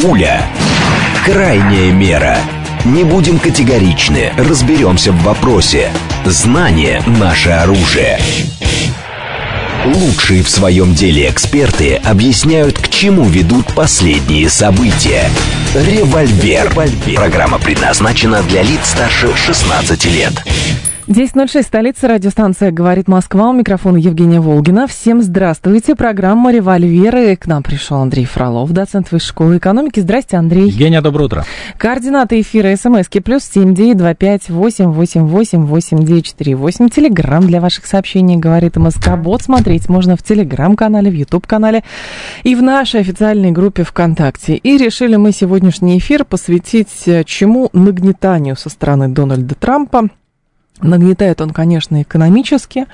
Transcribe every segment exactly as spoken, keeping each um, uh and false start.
Пуля. Крайняя мера. Не будем категоричны, разберемся в вопросе. Знание – наше оружие. Лучшие в своем деле эксперты объясняют, к чему ведут последние события. Револьвер. Программа предназначена для лиц старше шестнадцати лет. десять ноль шесть, столица, радиостанция «Говорит Москва». У микрофона Евгения Волгина. Всем здравствуйте. Программа «Револьверы». К нам пришел Андрей Фролов, доцент Высшей школы экономики. Здрасте, Андрей. Евгения, доброе утро. Координаты эфира СМСки плюс семь девять два пять восемь восемь восемь восемь девять четыре восемь. Телеграм для ваших сообщений «Говорит МСК». Бот смотреть можно в Телеграм-канале, в Ютуб-канале и в нашей официальной группе ВКонтакте. И решили мы сегодняшний эфир посвятить чему? Нагнетанию со стороны Дональда Трампа. Нагнетает он, конечно, экономически.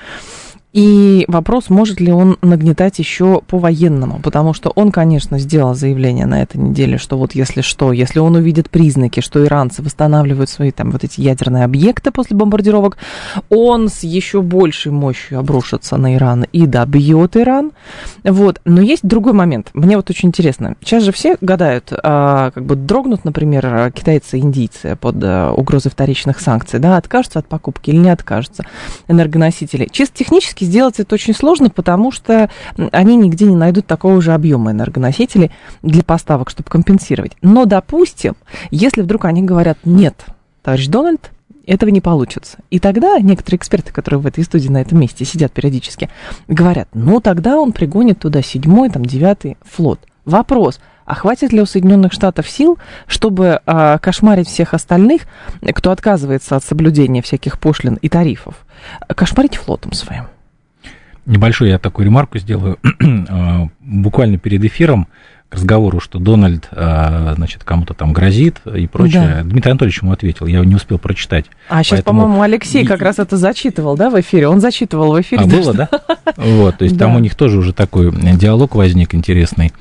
И вопрос, может ли он нагнетать еще по-военному, потому что он, конечно, сделал заявление на этой неделе, что вот если что, если он увидит признаки, что иранцы восстанавливают свои там вот эти ядерные объекты после бомбардировок, он с еще большей мощью обрушится на Иран и добьет Иран. Вот. Но есть другой момент. Мне вот очень интересно. Сейчас же все гадают, а, как бы дрогнут, например, китайцы и индийцы под а, угрозой вторичных санкций, да, откажутся от покупки или не откажутся энергоносители. Чисто технически сделать это очень сложно, потому что они нигде не найдут такого же объема энергоносителей для поставок, чтобы компенсировать. Но, допустим, если вдруг они говорят, нет, товарищ Дональд, этого не получится. И тогда некоторые эксперты, которые в этой студии на этом месте сидят периодически, говорят, ну, тогда он пригонит туда седьмой, там, девятый флот. Вопрос, а хватит ли у Соединенных Штатов сил, чтобы а, кошмарить всех остальных, кто отказывается от соблюдения всяких пошлин и тарифов, кошмарить флотом своим? Небольшую я такую ремарку сделаю. Буквально перед эфиром к разговору, что Дональд, значит, кому-то там грозит и прочее. Да. Дмитрий Анатольевич ему ответил, я не успел прочитать. А сейчас, поэтому... по-моему, Алексей как раз это зачитывал, да, в эфире? Он зачитывал в эфире. А, было, да? Вот, то есть там у них тоже уже такой диалог возник интересный.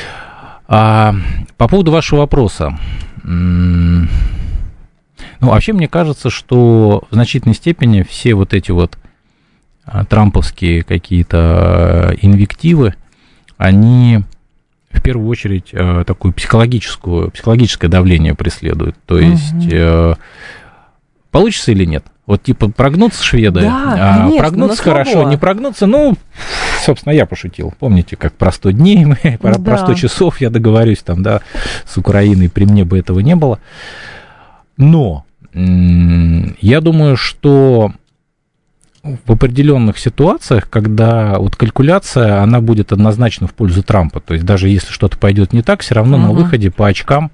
По поводу вашего вопроса. Ну, вообще, мне кажется, что в значительной степени все вот эти вот трамповские какие-то инвективы, они в первую очередь такое психологическую, психологическое давление преследуют. То есть, угу. получится или нет? Вот типа прогнуться шведы, да, конечно, прогнуться хорошо, не прогнуться, ну, собственно, я пошутил. Помните, как про сто дней, про, да. про сто часов я договорюсь там, да, с Украиной, при мне бы этого не было. Но я думаю, что в определенных ситуациях, когда вот калькуляция, она будет однозначно в пользу Трампа, то есть даже если что-то пойдет не так, все равно uh-huh. на выходе по очкам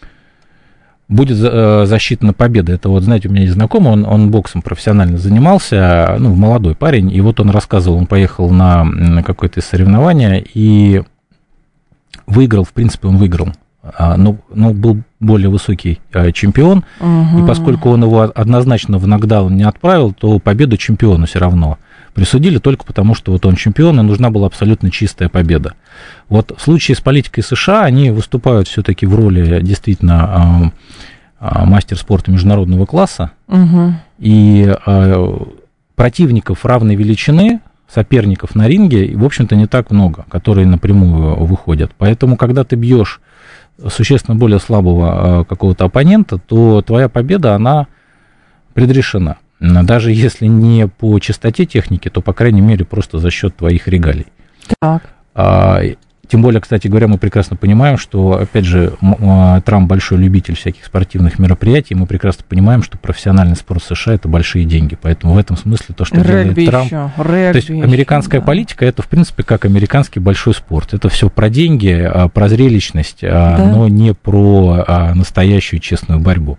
будет засчитана победа. Это вот, знаете, у меня есть знакомый, он, он боксом профессионально занимался, ну, молодой парень, и вот он рассказывал, он поехал на, на какое-то соревнование и выиграл, в принципе, он выиграл. Но, но был более высокий чемпион, угу. и поскольку он его однозначно в нокдаун не отправил, то победу чемпиону все равно присудили только потому, что вот он чемпион, и нужна была абсолютно чистая победа. Вот в случае с политикой США они выступают все-таки в роли действительно мастер спорта международного класса, угу. и противников равной величины, соперников на ринге, в общем-то, не так много, которые напрямую выходят. Поэтому, когда ты бьешь существенно более слабого какого-то оппонента, то твоя победа, она предрешена. Даже если не по чистоте техники, то, по крайней мере, просто за счет твоих регалий. Так. А, тем более, кстати говоря, мы прекрасно понимаем, что, опять же, Трамп большой любитель всяких спортивных мероприятий, мы прекрасно понимаем, что профессиональный спорт США – это большие деньги. Поэтому в этом смысле то, что регби делает Трамп... Еще, регби то есть американская еще, политика да. – это, в принципе, как американский большой спорт. Это все про деньги, про зрелищность, да. но не про настоящую честную борьбу.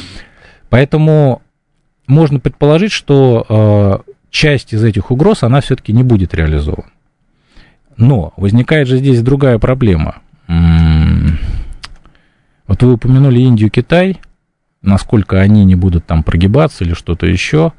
Поэтому можно предположить, что часть из этих угроз, она все-таки не будет реализована. Но возникает же здесь другая проблема. Вот вы упомянули Индию, Китай, насколько они не будут там прогибаться или что-то еще.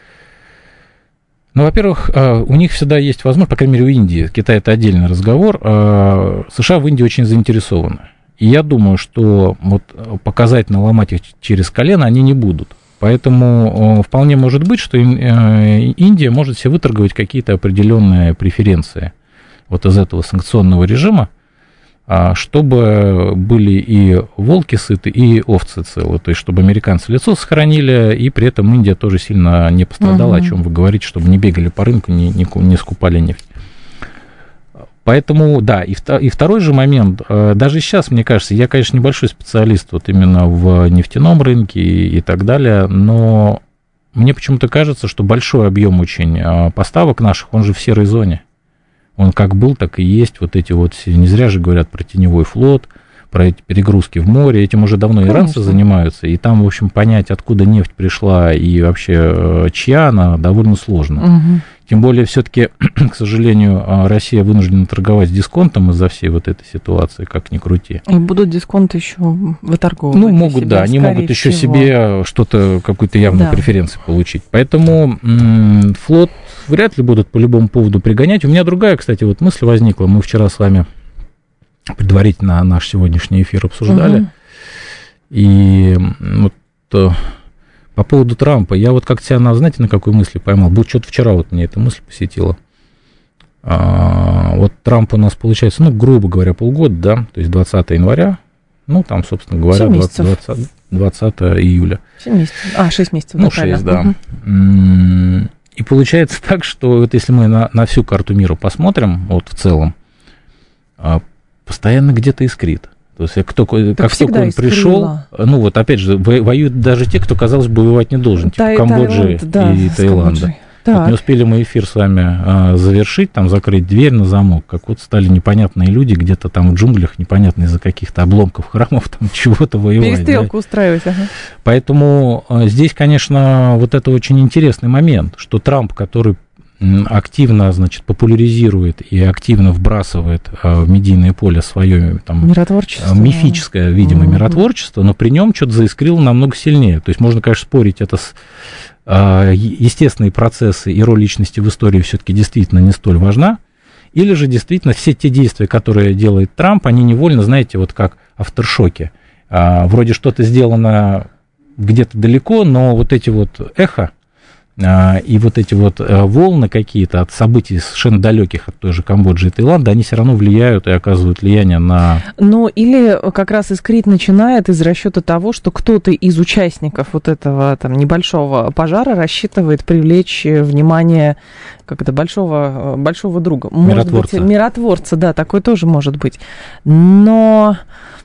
Ну, во-первых, у них всегда есть возможность, по крайней мере, у Индии, Китай это отдельный разговор, США в Индии очень заинтересованы. И я думаю, что вот показательно ломать их через колено они не будут. Поэтому вполне может быть, что Индия может себе выторговать какие-то определенные преференции вот из этого санкционного режима. чтобы были и волки сыты, и овцы целы, то есть чтобы американцы лицо сохранили, и при этом Индия тоже сильно не пострадала, угу. о чем вы говорите, чтобы не бегали по рынку, не, не, не скупали нефть. Поэтому, да, и, и второй же момент, даже сейчас, мне кажется, я, конечно, небольшой специалист вот именно в нефтяном рынке и, и так далее, но мне почему-то кажется, что большой объем очень поставок наших, он же в серой зоне. Он как был, так и есть. Вот эти вот, не зря же говорят про теневой флот, про эти перегрузки в море. Этим уже давно Конечно. Иранцы занимаются. И там, в общем, понять, откуда нефть пришла и вообще чья она, довольно сложно. Угу. Тем более, все-таки, к сожалению, Россия вынуждена торговать с дисконтом из-за всей вот этой ситуации, как ни крути. И будут дисконты еще выторговывать. Ну, могут, да, они могут еще всего. себе что-то, какую-то явную да. преференцию получить. Поэтому м- флот вряд ли будут по любому поводу пригонять. У меня другая, кстати, вот мысль возникла. Мы вчера с вами предварительно наш сегодняшний эфир обсуждали. Угу. И вот по поводу Трампа. Я вот как-то себя, знаете, на какой мысли поймал? Был что-то вчера вот мне эта мысль посетила. А, вот Трамп у нас получается, ну, грубо говоря, полгода, да, то есть двадцатого января, ну, там, собственно говоря, двадцатого июля. семь месяцев. А, шесть месяцев. Ну, шесть, да. Угу. И получается так, что вот если мы на, на всю карту мира посмотрим, вот в целом, постоянно где-то искрит. То есть как только, как только он пришел, ну вот опять же, воюют даже те, кто, казалось бы, воевать не должен, типа Тай, Камбоджи Таиланд, да, и Таиланда. Вот не успели мы эфир с вами а, завершить, там закрыть дверь на замок, как вот стали непонятные люди где-то там в джунглях, непонятно из-за каких-то обломков храмов, там чего-то воевать. Перестрелку да? устраивать, ага. Поэтому а, здесь, конечно, вот это очень интересный момент, что Трамп, который активно, значит, популяризирует и активно вбрасывает в медийное поле свое там, миротворчество. Мифическое, видимо, mm-hmm. миротворчество, но при нем что-то заискрило намного сильнее. То есть можно, конечно, спорить, это с, э, естественные процессы и роль личности в истории все-таки действительно не столь важна, или же действительно все те действия, которые делает Трамп, они невольно, знаете, вот как афтершоки. Э, вроде что-то сделано где-то далеко, но вот эти вот эхо, и вот эти вот волны какие-то от событий совершенно далеких от той же Камбоджи и Таиланда, они все равно влияют и оказывают влияние на... Ну, или как раз искрить начинает из расчета того, что кто-то из участников вот этого там небольшого пожара рассчитывает привлечь внимание как-то большого, большого друга. Может миротворца. Быть, миротворца, да, такой тоже может быть. Но...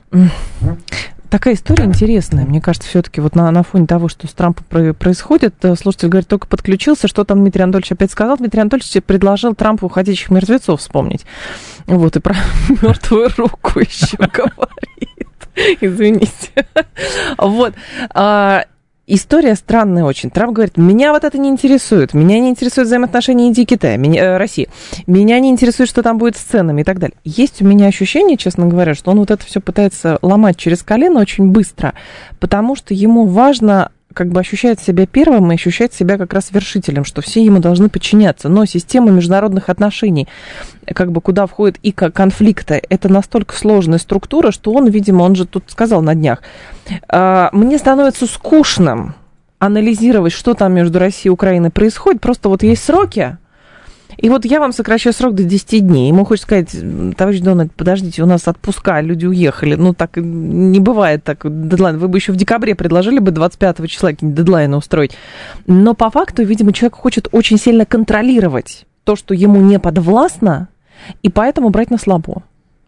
Такая история интересная. Мне кажется, все-таки вот на, на фоне того, что с Трампом происходит, слушатель говорит, только подключился, что там Дмитрий Анатольевич опять сказал. Дмитрий Анатольевич предложил Трампу уходящих мертвецов вспомнить. Вот, и про мертвую руку еще говорит. Извините. Вот. История странная очень. Трамп говорит, меня вот это не интересует. Меня не интересует взаимоотношения Индии и Китая, меня, э, России. Меня не интересует, что там будет с ценами и так далее. Есть у меня ощущение, честно говоря, что он вот это все пытается ломать через колено очень быстро, потому что ему важно как бы ощущает себя первым и ощущает себя как раз вершителем, что все ему должны подчиняться. Но система международных отношений, как бы куда входит и конфликты, это настолько сложная структура, что он, видимо, он же тут сказал на днях, мне становится скучным анализировать, что там между Россией и Украиной происходит, просто вот есть сроки, и вот я вам сокращаю срок до десяти дней. Ему хочется сказать, товарищ Дональд, подождите, у нас отпуска, люди уехали. Ну, так не бывает так. Дедлайн. Вы бы еще в декабре предложили бы двадцать пятого числа какие-нибудь дедлайны устроить. Но по факту, видимо, человек хочет очень сильно контролировать то, что ему не подвластно, и поэтому брать на слабо.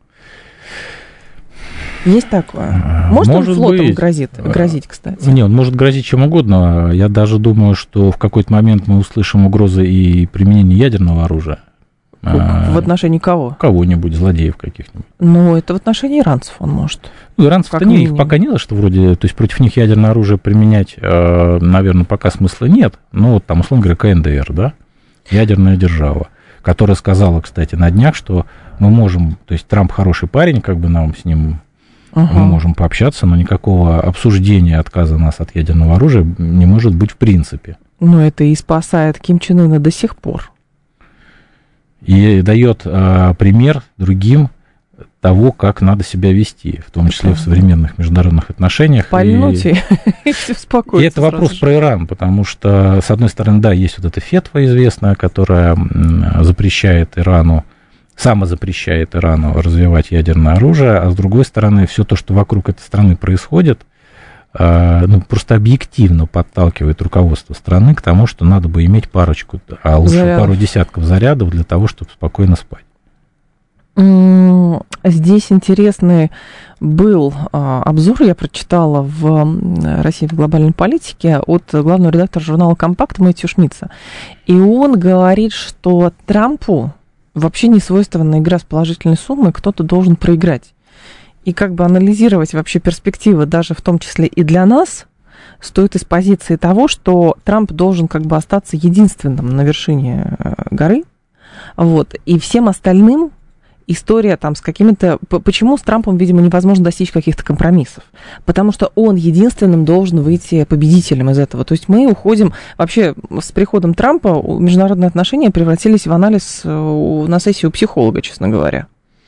Есть такое? Может, может он флотом быть. Грозит, грозить, кстати? Не, он может грозить чем угодно. Я даже думаю, что в какой-то момент мы услышим угрозы и применения ядерного оружия. В отношении кого? Кого-нибудь, злодеев каких-нибудь. Ну, это в отношении иранцев он может. Ну, иранцев-то не, их пока нет, что вроде, то есть против них ядерное оружие применять, наверное, пока смысла нет. Ну, вот там, условно говоря, ка эн дэ эр, да, ядерная держава, которая сказала, кстати, на днях, что мы можем, то есть Трамп хороший парень, как бы нам с ним... Uh-huh. Мы можем пообщаться, но никакого обсуждения отказа нас от ядерного оружия не может быть в принципе. Но это и спасает Ким Чен Ына до сих пор. И дает а, пример другим того, как надо себя вести, в том числе uh-huh. в современных международных отношениях. Пальнуть и, и все успокоится. И это вопрос про Иран, потому что, с одной стороны, да, есть вот эта фетва известная, которая запрещает Ирану самозапрещает Ирану развивать ядерное оружие, а с другой стороны, все то, что вокруг этой страны происходит, ну, просто объективно подталкивает руководство страны к тому, что надо бы иметь парочку, а лучше зарядов. пару десятков зарядов для того, чтобы спокойно спать. Здесь интересный был обзор, я прочитала в «России в глобальной политике» от главного редактора журнала «Компакт» Мэтью Шмидца. И он говорит, что Трампу вообще не свойственна игра с положительной суммой, кто-то должен проиграть. И как бы анализировать вообще перспективы, даже в том числе и для нас, стоит из позиции того, что Трамп должен как бы остаться единственным на вершине горы. Вот. И всем остальным история там с какими-то... Почему с Трампом, видимо, невозможно достичь каких-то компромиссов? Потому что он единственным должен выйти победителем из этого. То есть мы уходим... Вообще, с приходом Трампа международные отношения превратились в анализ на сессии у психолога, честно говоря.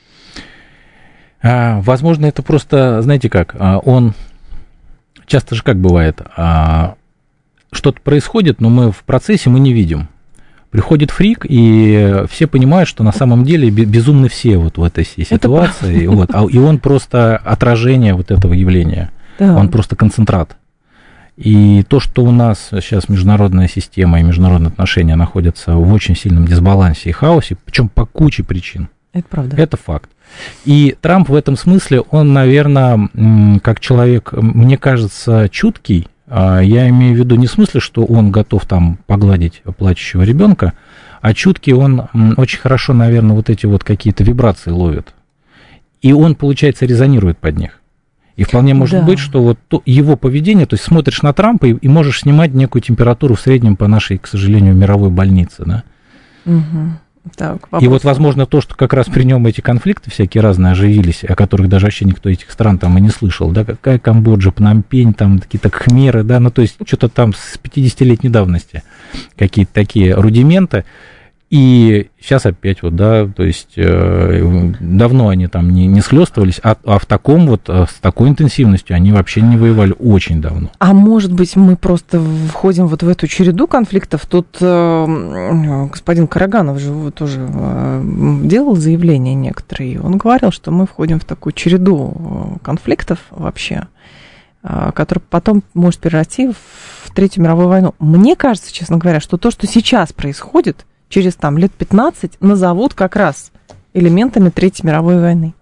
А, возможно, это просто, знаете как, он... Часто же как бывает, что-то происходит, но мы в процессе мы не видим. Приходит фрик, и все понимают, что на самом деле безумны все вот в этой ситуации. Вот, и он просто отражение вот этого явления. Да. Он просто концентрат. И то, что у нас сейчас международная система и международные отношения находятся в очень сильном дисбалансе и хаосе, причем по куче причин. Это правда. Это факт. И Трамп в этом смысле, он, наверное, как человек, мне кажется, чуткий. Я имею в виду не в смысле, что он готов там погладить плачущего ребенка, а чуткий он очень хорошо, наверное, вот эти вот какие-то вибрации ловит. И он, получается, резонирует под них. И вполне может да. быть, что вот то, его поведение, то есть смотришь на Трампа и, и можешь снимать некую температуру в среднем по нашей, к сожалению, мировой больнице, да? Угу. Так, и вот, возможно, то, что как раз при нем эти конфликты всякие разные оживились, о которых даже вообще никто этих стран там и не слышал, да, какая Камбоджа, Пномпень, там какие-то Кхмеры, да, ну, то есть что-то там с пятидесятилетней давности, какие-то такие рудименты, и сейчас опять вот, да, то есть э, давно они там не, не схлёстывались, а, а в таком вот, с такой интенсивностью они вообще не воевали очень давно. А может быть, мы просто входим вот в эту череду конфликтов? Тут э, господин Караганов же тоже э, делал заявления некоторые, он говорил, что мы входим в такую череду конфликтов вообще, э, которая потом может перерасти в Третью мировую войну. Мне кажется, честно говоря, что то, что сейчас происходит, через там лет пятнадцать назовут как раз элементами Третьей мировой войны.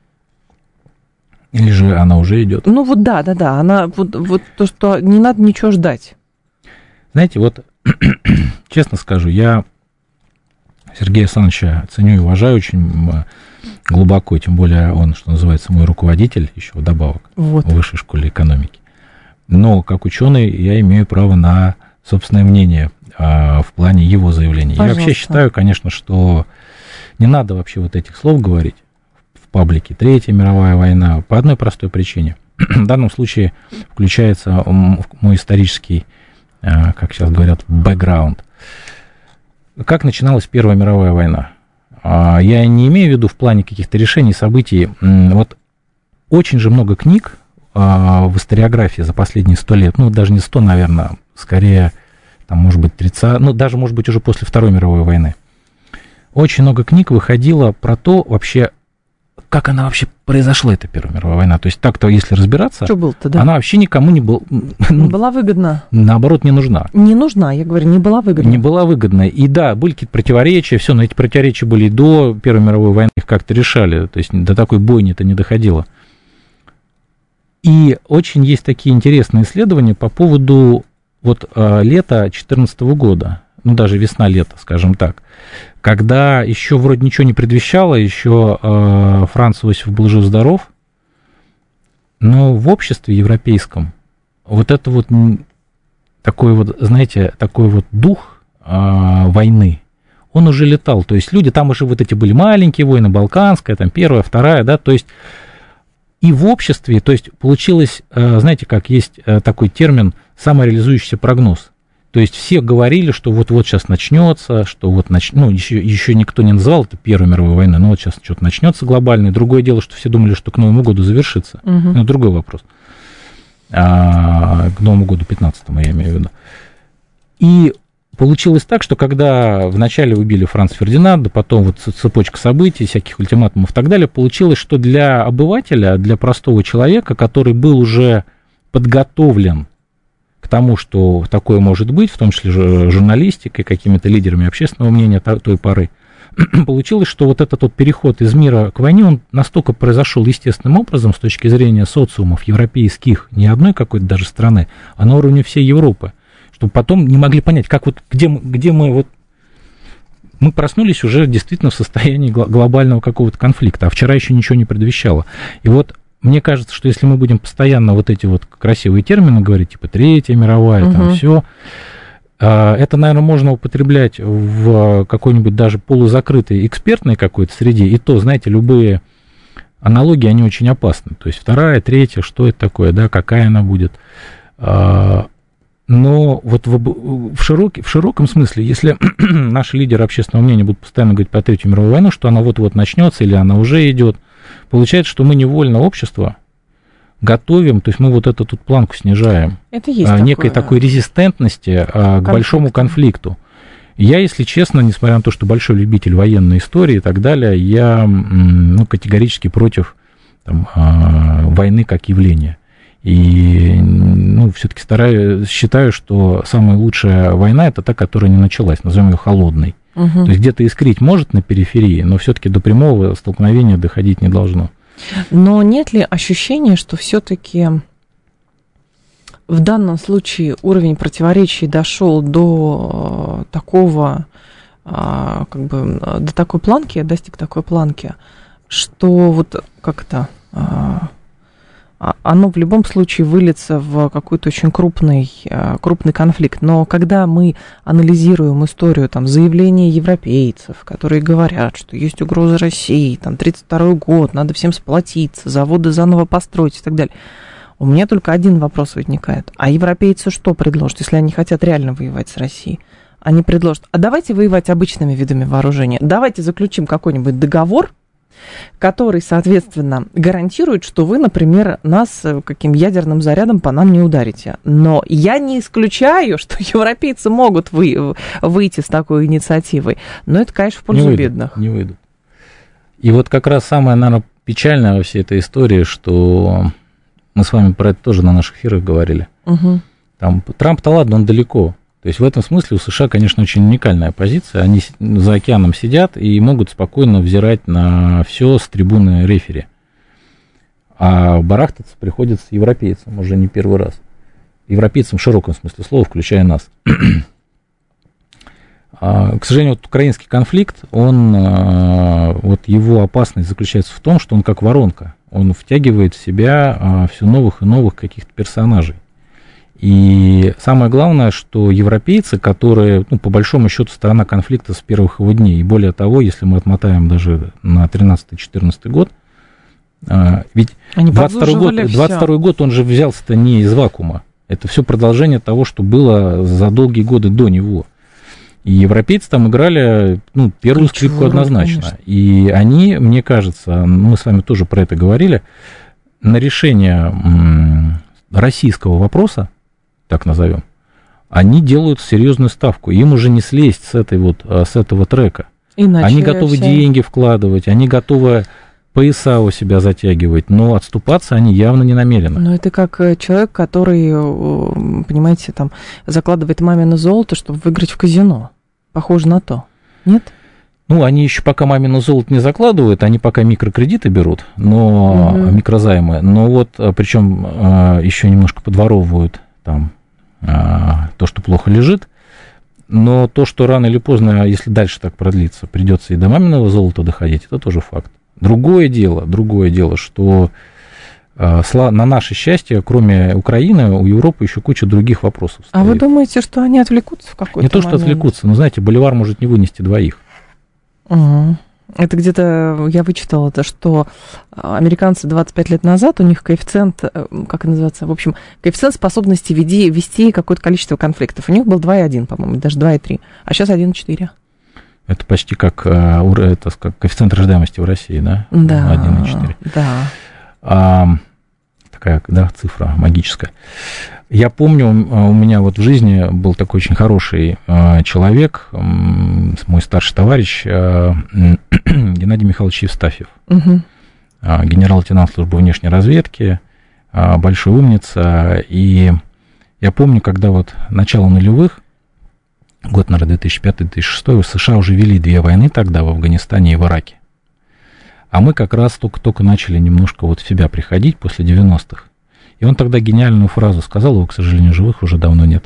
Или же она уже идет? Ну вот да, да, да. Она вот, вот то, что не надо ничего ждать. Знаете, вот честно скажу, я Сергея Александровича ценю и уважаю очень глубоко, тем более он, что называется, мой руководитель, еще вдобавок, вот. В высшей школе экономики. Но как ученый я имею право на собственное мнение в плане его заявлений. Пожалуйста. Я вообще считаю, конечно, что не надо вообще вот этих слов говорить в паблике. Третья мировая война по одной простой причине. В данном случае включается мой исторический, как сейчас говорят, бэкграунд. Как начиналась Первая мировая война? Я не имею в виду в плане каких-то решений, событий. Вот очень же много книг в историографии за последние сто лет, ну, даже не сто, наверное, скорее... там, может быть, тридцать, ну, даже, может быть, уже после Второй мировой войны. Очень много книг выходило про то вообще, как она вообще произошла, эта Первая мировая война. То есть так-то, если разбираться, что было-то, да? Она вообще никому не была... Не была выгодна. Наоборот, не нужна. Не нужна, я говорю, не была выгодна. Не была выгодна. И да, были какие-то противоречия, все, но эти противоречия были и до Первой мировой войны, их как-то решали. То есть до такой бойни-то не доходило. И очень есть такие интересные исследования по поводу... Вот э, лето две тысячи четырнадцатого года, ну даже весна-лето, скажем так, когда еще вроде ничего не предвещало, еще э, Франц Иосиф был жив-здоров, но в обществе европейском вот это вот такой вот, знаете, такой вот дух э, войны, он уже летал, то есть люди, там уже вот эти были маленькие войны, Балканская, там первая, вторая, да, то есть и в обществе, то есть получилось, знаете, как есть такой термин самореализующийся прогноз. То есть все говорили, что вот-вот сейчас начнется, что вот нач... ну, еще, еще никто не называл это Первой мировой войной, но вот сейчас что-то начнется глобальное. Другое дело, что все думали, что к Новому году завершится. Угу. Ну, другой вопрос. А, к Новому году пятнадцатому, я имею в виду. И получилось так, что когда вначале убили Франца Фердинанда, потом вот цепочка событий, всяких ультиматумов и так далее, получилось, что для обывателя, для простого человека, который был уже подготовлен к тому, что такое может быть, в том числе журналистикой, какими-то лидерами общественного мнения той поры, получилось, что вот этот вот переход из мира к войне, он настолько произошел естественным образом с точки зрения социумов европейских, не одной какой-то даже страны, а на уровне всей Европы, что потом не могли понять, как вот, где, мы, где мы вот... Мы проснулись уже действительно в состоянии глобального какого-то конфликта, а вчера еще ничего не предвещало. И вот мне кажется, что если мы будем постоянно вот эти вот красивые термины говорить, типа Третья мировая, угу. там все... Это, наверное, можно употреблять в какой-нибудь даже полузакрытой экспертной какой-то среде, и то, знаете, любые аналогии, они очень опасны. То есть вторая, третья, что это такое, да, какая она будет. Но вот в, в, широкий, в широком смысле, если наши лидеры общественного мнения будут постоянно говорить про Третью мировую войну, что она вот-вот начнется или она уже идет, получается, что мы невольно общество готовим, то есть мы вот эту тут планку снижаем. Это есть а, некой такое... такой резистентности а, к большому конфликту. Я, если честно, несмотря на то, что большой любитель военной истории и так далее, я ну, категорически против там, а, войны как явления. И ну, все-таки стараюсь, считаю, что самая лучшая война это та, которая не началась, назовем ее холодной. Угу. То есть где-то искрить может на периферии, но все-таки до прямого столкновения доходить не должно. Но нет ли ощущения, что все-таки в данном случае уровень противоречий дошел до такого, как бы, до такой планки, достиг такой планки, что вот как-то оно в любом случае выльется в какой-то очень крупный, крупный конфликт. Но когда мы анализируем историю там, заявления европейцев, которые говорят, что есть угроза России, там, тридцать второй год, надо всем сплотиться, заводы заново построить и так далее, у меня только один вопрос возникает. А европейцы что предложат, если они хотят реально воевать с Россией? Они предложат, а давайте воевать обычными видами вооружения, давайте заключим какой-нибудь договор, который, соответственно, гарантирует, что вы, например, нас каким ядерным зарядом по нам не ударите. Но я не исключаю, что европейцы могут вы, выйти с такой инициативой. Но это, конечно, в пользу не выйдут, бедных. Не выйдут. И вот как раз самое, наверное, печальное во всей этой истории, что мы с вами про это тоже на наших эфирах говорили. Угу. Там Трамп-то ладно, он далеко. То есть в этом смысле у США, конечно, очень уникальная позиция. Они за океаном сидят и могут спокойно взирать на все с трибуны рефери. А барахтаться приходится европейцам уже не первый раз. Европейцам в широком смысле слова, включая нас. К сожалению, вот украинский конфликт, он, вот его опасность заключается в том, что он как воронка. Он втягивает в себя все новых и новых каких-то персонажей. И самое главное, что европейцы, которые, ну, по большому счету, сторона конфликта с первых его дней, и более того, если мы отмотаем даже на тринадцатый-четырнадцатый год, а, ведь двадцать второй год, двадцать второй год, он же взялся-то не из вакуума. Это все продолжение того, что было за долгие годы до него. И европейцы там играли, ну, первую Ключевую скрипку однозначно. Конечно. И они, мне кажется, мы с вами тоже про это говорили, на решение м, российского вопроса, так назовем, они делают серьезную ставку. Им уже не слезть с, этой вот, с этого трека. Иначе они готовы вся... деньги вкладывать, они готовы пояса у себя затягивать, но отступаться они явно не намерены. Но это как человек, который, понимаете, там, закладывает мамино золото, чтобы выиграть в казино. Похоже на то. Нет? Ну, они еще пока мамину золото не закладывают, они пока микрокредиты берут, но угу. микрозаймы, но вот причем еще немножко подворовывают там то, что плохо лежит, но то, что рано или поздно, если дальше так продлится, придется и до маминого золота доходить, это тоже факт. Другое дело, другое дело, что на наше счастье, кроме Украины, у Европы еще куча других вопросов стоит. А вы думаете, что они отвлекутся в какой-то момент? Не то, что отвлекутся, но, знаете, боливар может не вынести двоих. Угу. Это где-то, я вычитала это, что американцы двадцать пять лет назад, у них коэффициент, как это называется, в общем, коэффициент способности веди, вести какое-то количество конфликтов. У них был два и один, по-моему, даже два и три, а сейчас один и четыре. Это почти как, это, как коэффициент рождаемости в России, да? Да, один и четыре. Да. А, такая, да, цифра магическая. Я помню, у меня вот в жизни был такой очень хороший человек, мой старший товарищ Геннадий Михайлович Евстафьев, угу. генерал-лейтенант службы внешней разведки, большой умница. И я помню, когда вот начало нулевых, год, наверное, две тысячи пятый - две тысячи шестой, США уже вели две войны тогда в Афганистане и в Ираке. А мы как раз только-только начали немножко вот в себя приходить после девяностых. И он тогда гениальную фразу сказал, его, к сожалению, живых уже давно нет,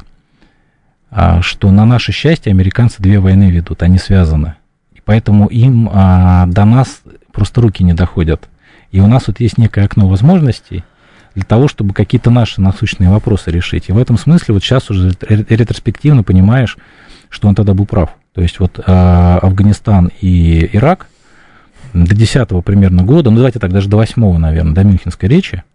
что на наше счастье американцы две войны ведут, они связаны. И поэтому им а, до нас просто руки не доходят. И у нас вот есть некое окно возможностей для того, чтобы какие-то наши насущные вопросы решить. И в этом смысле вот сейчас уже ретроспективно понимаешь, что он тогда был прав. То есть вот а, Афганистан и Ирак до десятого примерно года, ну давайте так, даже до восьмого, наверное, до Мюнхенской речи,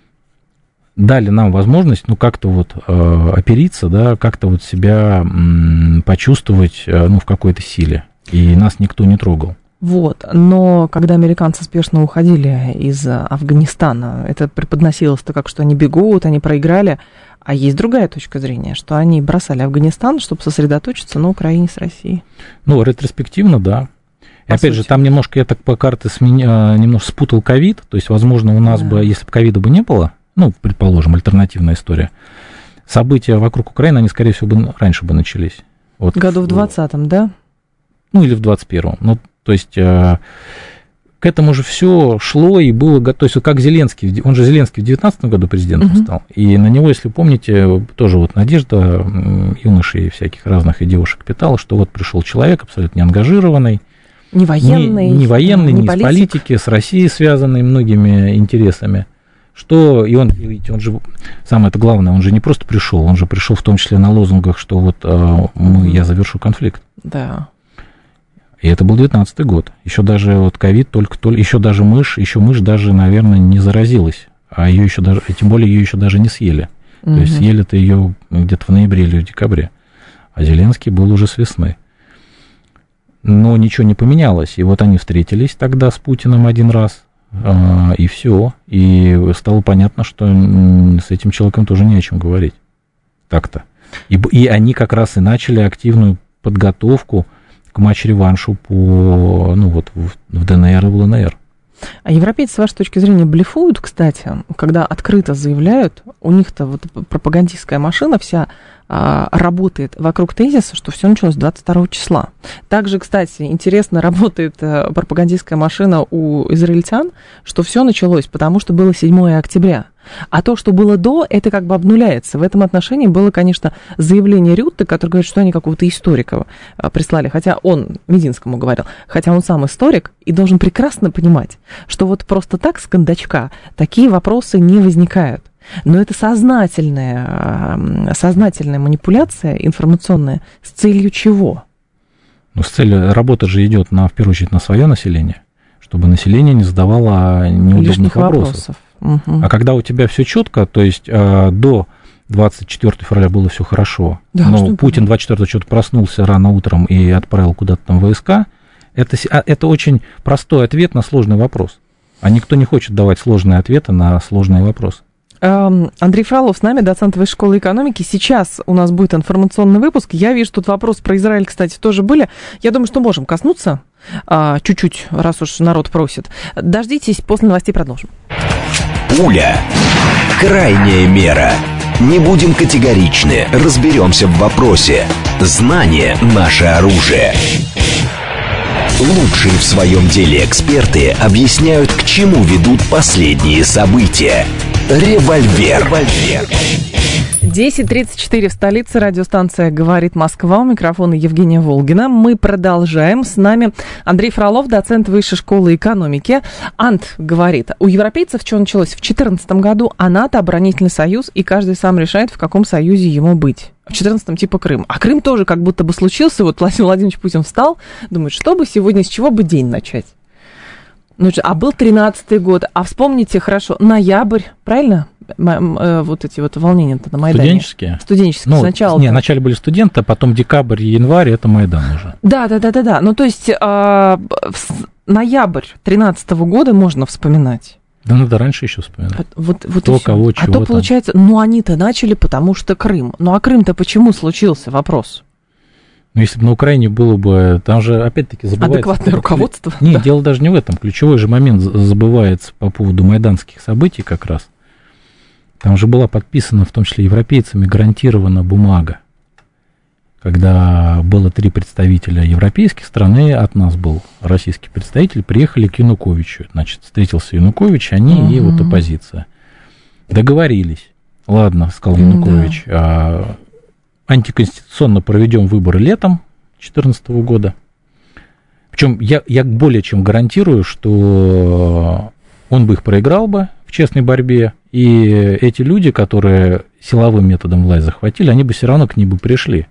дали нам возможность, ну, как-то вот э, опериться, да, как-то вот себя м, почувствовать, э, ну, в какой-то силе. И нас никто не трогал. Вот, но когда американцы спешно уходили из Афганистана, это преподносилось-то как, что они бегут, они проиграли, а есть другая точка зрения, что они бросали Афганистан, чтобы сосредоточиться на Украине с Россией. Ну, ретроспективно, да. И опять сути. же, там немножко я так по карте сменя, немножко спутал ковид, то есть, возможно, у нас да. бы, если бы ковида бы не было, ну, предположим, альтернативная история, события вокруг Украины, они, скорее всего, бы, раньше бы начались. Вот. Году в двадцатом, да? Ну, или в двадцать первом. Ну, то есть, э, к этому же все шло и было... То есть, вот как Зеленский, он же Зеленский в девятнадцатом году президентом uh-huh. стал, и на него, если помните, тоже вот надежда юношей всяких разных и девушек питала, что вот пришел человек абсолютно неангажированный, не военный, не, не, военный, не, не из политики, с Россией связанный многими интересами. Что, и он, видите, он же, самое это главное, он же не просто пришел, он же пришел в том числе на лозунгах, что вот э, мы, я завершу конфликт. Да. И это был девятнадцатый год. Еще даже вот ковид, только, только, еще даже мышь, еще мышь даже, наверное, не заразилась, а ее еще даже, тем более ее еще даже не съели. Угу. То есть съели-то ее где-то в ноябре или в декабре, а Зеленский был уже с весны. Но ничего не поменялось, и вот они встретились тогда с Путиным один раз. И все. И стало понятно, что с этим человеком тоже не о чем говорить. Так-то. И, и они как раз и начали активную подготовку к матч-реваншу по, ну, вот, в, в ДНР и в ЛНР. А европейцы, с вашей точки зрения, блефуют, кстати, когда открыто заявляют, у них-то вот пропагандистская машина вся а, работает вокруг тезиса, что все началось двадцать второго числа. Также, кстати, интересно работает а, пропагандистская машина у израильтян, что все началось, потому что было седьмого октября. А то, что было до, это как бы обнуляется. В этом отношении было, конечно, заявление Рютте, который говорит, что они какого-то историка прислали, хотя он, Мединскому говорил, хотя он сам историк и должен прекрасно понимать, что вот просто так с кондачка такие вопросы не возникают. Но это сознательная, сознательная манипуляция информационная с целью чего? Ну, с целью, работа же идет, на, в первую очередь, на свое население, чтобы население не задавало неудобных вопросов. вопросов. Угу. А когда у тебя все четко, то есть э, до двадцать четвёртого февраля было все хорошо, да, но Путин двадцать четвёртого что-то проснулся рано утром и отправил куда-то там войска, это, это очень простой ответ на сложный вопрос. А никто не хочет давать сложные ответы на сложные вопросы. Андрей Фролов с нами, доцент Высшей школы экономики. Сейчас у нас будет информационный выпуск. Я вижу, тут вопросы про Израиль, кстати, тоже были. Я думаю, что можем коснуться а, чуть-чуть, раз уж народ просит. Дождитесь, после новостей продолжим. Пуля. Крайняя мера. Не будем категоричны, разберемся в вопросе. Знание – наше оружие. Лучшие в своем деле эксперты объясняют, к чему ведут последние события. Револьвер. Револьвер. десять тридцать четыре в столице. Радиостанция «Говорит Москва». У микрофона Евгения Волгина. Мы продолжаем. С нами Андрей Фролов, доцент Высшей школы экономики. Ант говорит, у европейцев что началось? В две тысячи четырнадцатом году, а НАТО оборонительный союз, и каждый сам решает, в каком союзе ему быть. В четырнадцатом типа Крым. А Крым тоже как будто бы случился. Вот Владимир Владимирович Путин встал, думает, что бы сегодня, с чего бы день начать? Ну, а был тринадцатый год, а вспомните хорошо, ноябрь, правильно? Вот эти вот волнения-то на Майдане. Студенческие? Студенческие, ну, сначала. Не, вначале были студенты, а потом декабрь и январь, это Майдан уже. Да, да, да, да, да. Ну, то есть, э, ноябрь тринадцатого года можно вспоминать. Да надо раньше еще вспоминать. Вот, вот Кто, кого, чего А то, там. получается, ну, они-то начали, потому что Крым. Ну, а Крым-то почему случился? Вопрос. Ну, если бы на Украине было бы... Там же, опять-таки, забывается... Адекватное руководство. Нет, да. дело даже не в этом. Ключевой же момент забывается по поводу майданских событий как раз. Там же была подписана, в том числе европейцами, гарантирована бумага. Когда было три представителя европейских стран, и от нас был российский представитель, приехали к Януковичу. Значит, встретился Янукович, они угу. и вот оппозиция. Договорились. Ладно, сказал Янукович, да. а, антиконституционно проведем выборы летом две тысячи четырнадцатого года. Причем я, я более чем гарантирую, что он бы их проиграл бы в честной борьбе, и эти люди, которые силовым методом власть захватили, они бы все равно к ней бы пришли.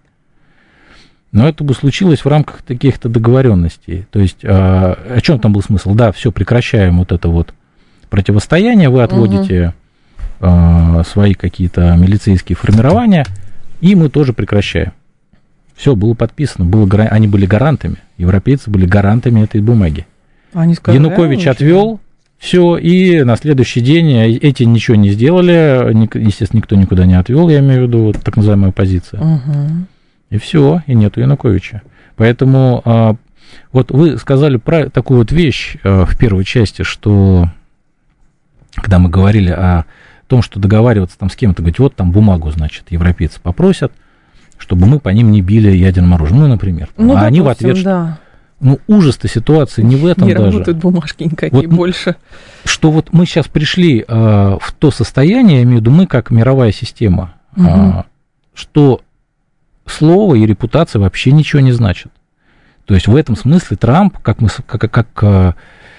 Но это бы случилось в рамках каких-то договоренностей. То есть, а, о чем там был смысл? Да, все, прекращаем вот это вот противостояние, вы отводите угу. а, свои какие-то милицейские формирования, и мы тоже прекращаем. Все, было подписано, было, они были гарантами, европейцы были гарантами этой бумаги. Они сказали, Янукович отвел, все, и на следующий день эти ничего не сделали, естественно, никто никуда не отвел, я имею в виду вот, так называемая оппозиция. Угу. И все, и нету Януковича. Поэтому а, вот вы сказали про такую вот вещь а, в первой части, что когда мы говорили о том, что договариваться там с кем-то, говорить, вот там бумагу, значит, европейцы попросят, чтобы мы по ним не били ядерным оружием, ну, например. Ну, а допустим, они в ответ... Да. Ну, ужас-то ситуации не в этом не даже. Не работают бумажки никакие вот, больше. Что вот мы сейчас пришли а, в то состояние, я имею в виду, мы как мировая система, угу. а, что слово и репутация вообще ничего не значат. То есть в этом смысле Трамп, как, мы, как, как а,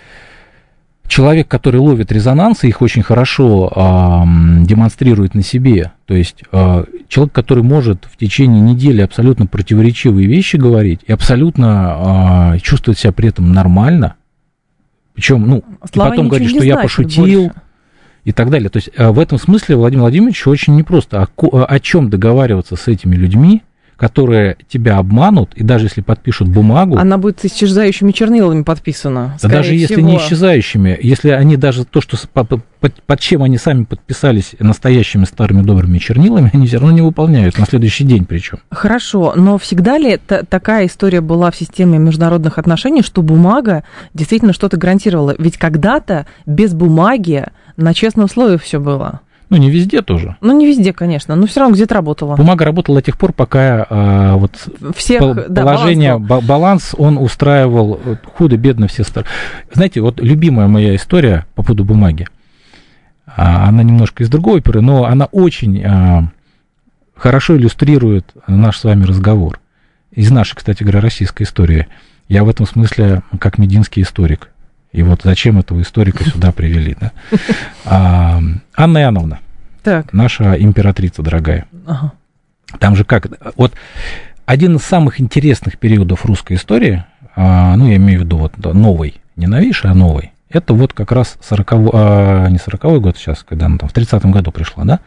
человек, который ловит резонансы, их очень хорошо а, демонстрирует на себе. То есть а, человек, который может в течение недели абсолютно противоречивые вещи говорить и абсолютно а, чувствовать себя при этом нормально. Причем, ну, слова и потом говорить, что я пошутил больше. И так далее. То есть а, в этом смысле Владимир Владимирович очень непросто. О, о чем договариваться с этими людьми, которые тебя обманут, и даже если подпишут бумагу... Она будет с исчезающими чернилами подписана, да даже если всего. не исчезающими, если они даже то, что под, под, под чем они сами подписались настоящими старыми добрыми чернилами, они все равно не выполняют, на следующий день причем. Хорошо, но всегда ли та, такая история была в системе международных отношений, что бумага действительно что-то гарантировала? Ведь когда-то без бумаги на честном слове все было. Ну, не везде тоже. Ну, не везде, конечно, но все равно где-то работала. Бумага работала до тех пор, пока а, вот Всех, пол, да, положение, баланс, баланс он устраивал худо-бедно все стороны. Знаете, вот любимая моя история по поводу бумаги, а, она немножко из другой оперы, но она очень а, хорошо иллюстрирует наш с вами разговор. Из нашей, кстати говоря, российской истории. Я в этом смысле как мединский историк. И вот зачем этого историка сюда привели, да? А, Анна Иоанновна, так. Наша императрица дорогая. Ага. Там же как... Вот один из самых интересных периодов русской истории, а, ну, я имею в виду вот новый, не новейший, а новый, это вот как раз сороковой, а, не сороковой год сейчас, когда она там в тридцатом году пришла, да?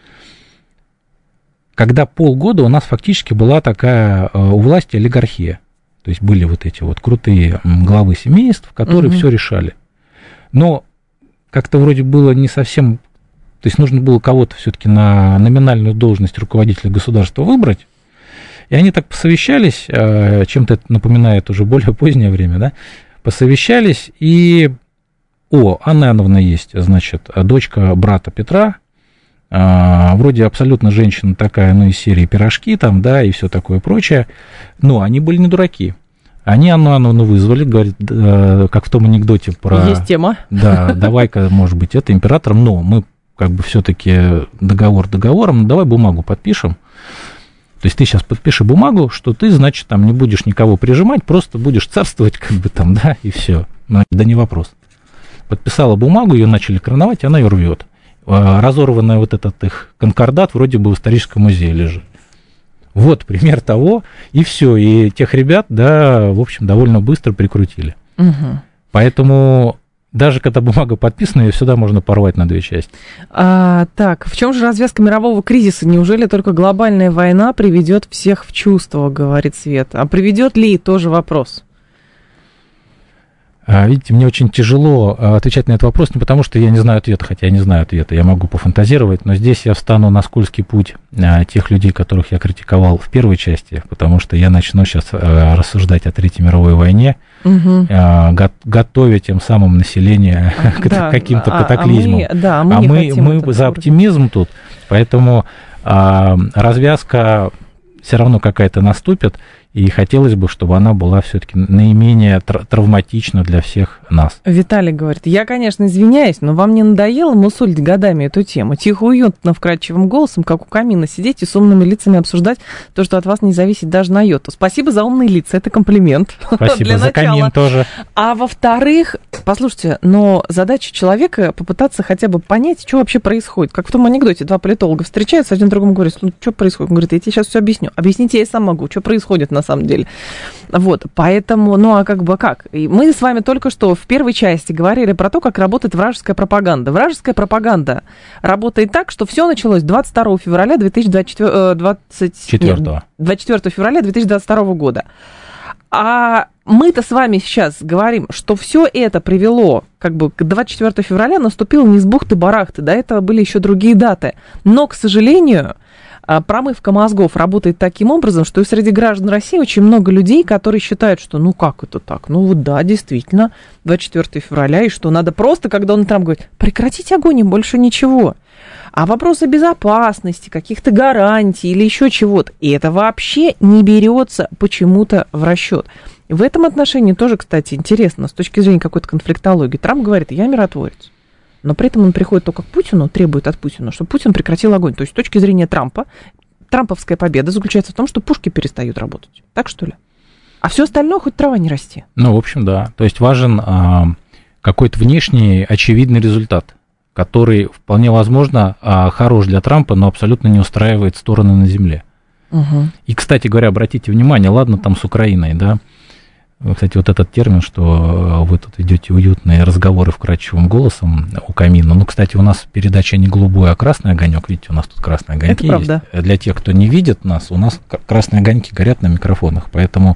Когда полгода у нас фактически была такая у власти олигархия. То есть были вот эти вот крутые главы семейств, которые угу. все решали. Но как-то вроде было не совсем... То есть нужно было кого-то все-таки на номинальную должность руководителя государства выбрать. И они так посовещались, чем-то это напоминает уже более позднее время, да, посовещались, и... О, Анна Иоанновна есть, значит, дочка брата Петра, вроде абсолютно женщина такая, ну, из серии пирожки там, да, и все такое прочее, но они были не дураки. Они Анну Иоанновну вызвали, говорят, как в том анекдоте про... Есть тема. Да, давай-ка, может быть, это императором, но мы как бы все-таки договор договором, ну, давай бумагу подпишем. То есть ты сейчас подпиши бумагу, что ты, значит, там не будешь никого прижимать, просто будешь царствовать, как бы там, да, и все. Ну, да не вопрос. Подписала бумагу, ее начали короновать, она ее рвет. Разорванный вот этот их конкордат вроде бы в историческом музее лежит. Вот пример того, и все. И тех ребят, да, в общем, довольно быстро прикрутили. Угу. Поэтому даже когда бумага подписана, ее всегда можно порвать на две части. А, так, в чем же развязка мирового кризиса? Неужели только глобальная война приведет всех в чувство, говорит Света? А приведет ли, тоже вопрос. Видите, мне очень тяжело отвечать на этот вопрос, не потому что я не знаю ответа, хотя я не знаю ответа, я могу пофантазировать, но здесь я встану на скользкий путь тех людей, которых я критиковал в первой части, потому что я начну сейчас рассуждать о Третьей мировой войне, угу. готовя тем самым население к да, каким-то катаклизмам. А мы, да, мы, а мы, мы за оптимизм тут, поэтому развязка все равно какая-то наступит, и хотелось бы, чтобы она была все-таки наименее травматична для всех нас. Виталий говорит, я, конечно, извиняюсь, но вам не надоело мусолить годами эту тему? Тихо, уютно, вкрадчивым голосом, как у камина, сидеть и с умными лицами обсуждать то, что от вас не зависит даже на йоту. Спасибо за умные лица, это комплимент. Спасибо за камин тоже. А во-вторых, послушайте, но задача человека попытаться хотя бы понять, что вообще происходит. Как в том анекдоте, два политолога встречаются, один другому говорит, ну, что происходит? Он говорит, я тебе сейчас все объясню. Объяснить я и сам могу, что происходит на самом деле. Вот, поэтому, ну, а как бы как? И мы с вами только что в первой части говорили про то, как работает вражеская пропаганда. Вражеская пропаганда работает так, что все началось двадцать второго февраля две тысячи двадцать четвёртого. двадцать четвёртого февраля две тысячи двадцать второго года. А мы-то с вами сейчас говорим, что все это привело, как бы, к двадцать четвёртого февраля наступило не с бухты-барахты, до этого были еще другие даты. Но, к сожалению, промывка мозгов работает таким образом, что и среди граждан России очень много людей, которые считают, что ну как это так? Ну вот да, действительно, двадцать четвёртого февраля, и что надо просто, когда Дональд Трамп говорит, прекратить огонь, и больше ничего. А вопросы безопасности, каких-то гарантий или еще чего-то, и это вообще не берется почему-то в расчет. В этом отношении тоже, кстати, интересно, с точки зрения какой-то конфликтологии. Трамп говорит, я миротворец. Но при этом он приходит только к Путину, требует от Путина, чтобы Путин прекратил огонь. То есть с точки зрения Трампа, трамповская победа заключается в том, что пушки перестают работать. Так что ли? А все остальное хоть трава не расти. Ну, в общем, да. То есть важен а, какой-то внешний очевидный результат, который вполне возможно а, хорош для Трампа, но абсолютно не устраивает стороны на земле. Угу. И, кстати говоря, обратите внимание, ладно там с Украиной, да. Кстати, вот этот термин, что вы тут ведете уютные разговоры вкрадчивым голосом у камина. Ну, кстати, у нас передача не голубой, а красный огонек. Видите, у нас тут красные огоньки есть. Это правда. Для тех, кто не видит нас, у нас красные огоньки горят на микрофонах. Поэтому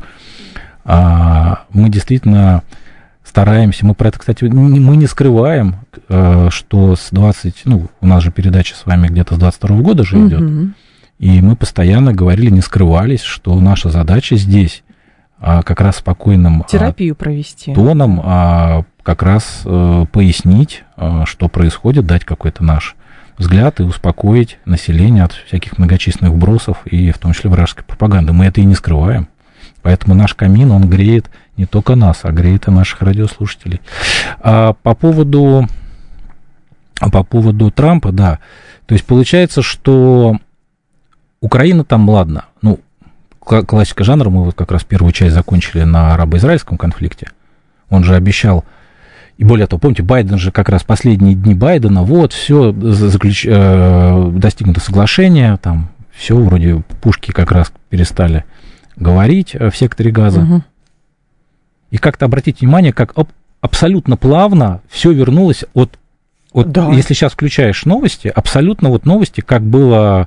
а, мы действительно стараемся. Мы про это, кстати, мы не скрываем, что с двадцать, ну, у нас же передача с вами где-то с двадцать второго года же идет. Угу. И мы постоянно говорили, не скрывались, что наша задача здесь как раз спокойным терапию провести. Тоном как раз пояснить, что происходит, дать какой-то наш взгляд и успокоить население от всяких многочисленных вбросов и в том числе вражеской пропаганды. Мы это и не скрываем. Поэтому наш камин, он греет не только нас, а греет и наших радиослушателей. А по поводу, по поводу Трампа, да. То есть получается, что Украина там, ладно, ну, классика жанра, мы вот как раз первую часть закончили на арабо-израильском конфликте. Он же обещал, и более того, помните, Байден же как раз последние дни Байдена, вот, все, заключ... достигнуто соглашение, там, все, вроде пушки как раз перестали говорить в секторе Газа. Угу. И как-то обратите внимание, как абсолютно плавно все вернулось от... Вот да. Если сейчас включаешь новости, абсолютно вот новости, как было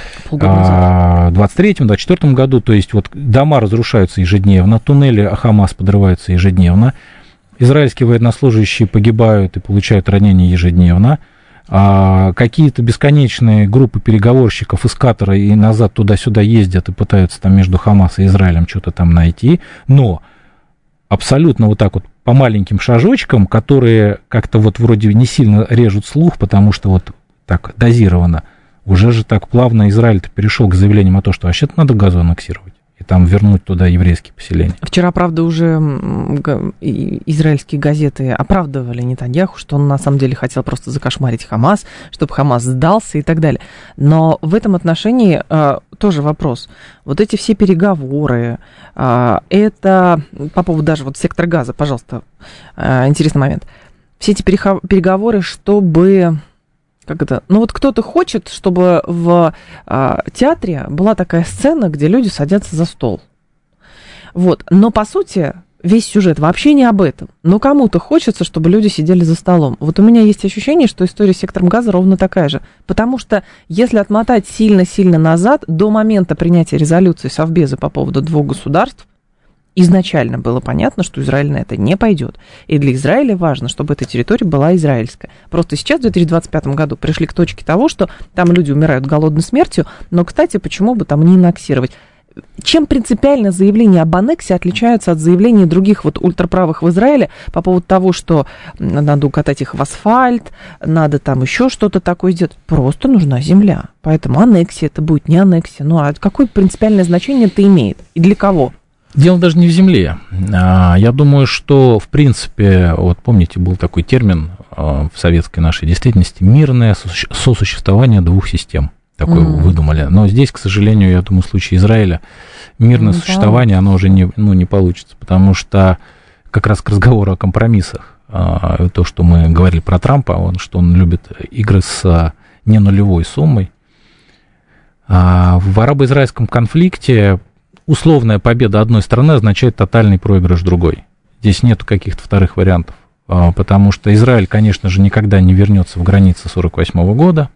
в двадцать третьем, двадцать четвёртом году, то есть вот дома разрушаются ежедневно, туннели Хамас подрываются ежедневно, израильские военнослужащие погибают и получают ранения ежедневно, а какие-то бесконечные группы переговорщиков из Катара и назад туда-сюда ездят и пытаются там между Хамас и Израилем что-то там найти, но абсолютно вот так вот по маленьким шажочкам, которые как-то вот вроде не сильно режут слух, потому что вот так дозировано, уже же так плавно Израиль-то перешел к заявлениям о том, что вообще-то надо Газу аннексировать и там вернуть туда еврейские поселения. Вчера, правда, уже израильские газеты оправдывали Нетаньяху, что он на самом деле хотел просто закошмарить Хамас, чтобы Хамас сдался и так далее. Но в этом отношении э, тоже вопрос. Вот эти все переговоры, э, это по поводу даже вот сектора Газа, пожалуйста, э, интересный момент. Все эти переговоры, чтобы... Как это? Ну вот кто-то хочет, чтобы в а, театре была такая сцена, где люди садятся за стол. Вот. Но по сути весь сюжет вообще не об этом. Но кому-то хочется, чтобы люди сидели за столом. Вот у меня есть ощущение, что история с сектором Газа ровно такая же. Потому что если отмотать сильно-сильно назад, до момента принятия резолюции Совбеза по поводу двух государств, изначально было понятно, что Израиль на это не пойдет. И для Израиля важно, чтобы эта территория была израильская. Просто сейчас, в две тысячи двадцать пятом году, пришли к точке того, что там люди умирают голодной смертью, но, кстати, почему бы там не аннексировать? Чем принципиально заявления об аннексии отличаются от заявлений других вот ультраправых в Израиле по поводу того, что надо укатать их в асфальт, надо там еще что-то такое сделать? Просто нужна земля. Поэтому аннексия это будет не аннексия. Ну а какое принципиальное значение это имеет? И для кого? Дело даже не в земле. Я думаю, что, в принципе, вот помните, был такой термин в советской нашей действительности — мирное сосуществование двух систем. Такое mm. выдумали. Но здесь, к сожалению, я думаю, в случае Израиля мирное mm, существование, оно уже не, ну, не получится, потому что как раз к разговору о компромиссах, то, что мы говорили про Трампа, он, что он любит игры с не нулевой суммой. В арабо-израильском конфликте условная победа одной страны означает тотальный проигрыш другой. Здесь нет каких-то вторых вариантов, потому что Израиль, конечно же, никогда не вернется в границы сорок восьмого года.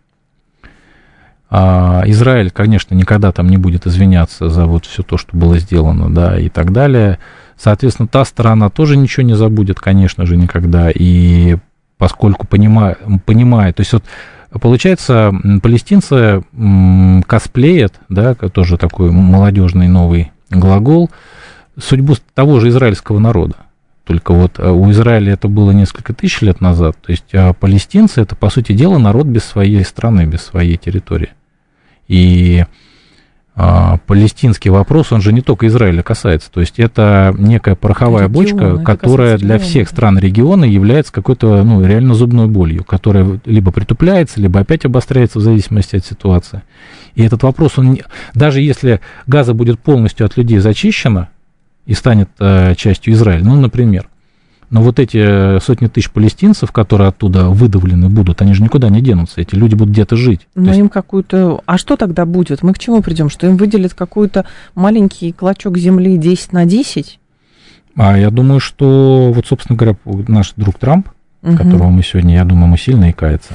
Израиль, конечно, никогда там не будет извиняться за вот все то, что было сделано, да, и так далее. Соответственно, та сторона тоже ничего не забудет, конечно же, никогда. И поскольку понимает, понимает, то есть вот получается, палестинцы косплеят, да, тоже такой молодежный новый глагол, судьбу того же израильского народа. Только вот у Израиля это было несколько тысяч лет назад. То есть палестинцы — это, по сути дела, народ без своей страны, без своей территории. И а, палестинский вопрос, он же не только Израиля касается. То есть это некая пороховая региона, бочка, которая для региона, всех стран региона является какой-то, ну, реально зубной болью, которая либо притупляется, либо опять обостряется в зависимости от ситуации. И этот вопрос, он, даже если Газа будет полностью от людей зачищена и станет а, частью Израиля, ну, например, но вот эти сотни тысяч палестинцев, которые оттуда выдавлены будут, они же никуда не денутся, эти люди будут где-то жить. Но им какую-то... А что тогда будет? Мы к чему придем? Что им выделят какой-то маленький клочок земли десять на десять? А я думаю, что, вот, собственно говоря, наш друг Трамп, угу. которого мы сегодня, я думаю, мы сильно икается,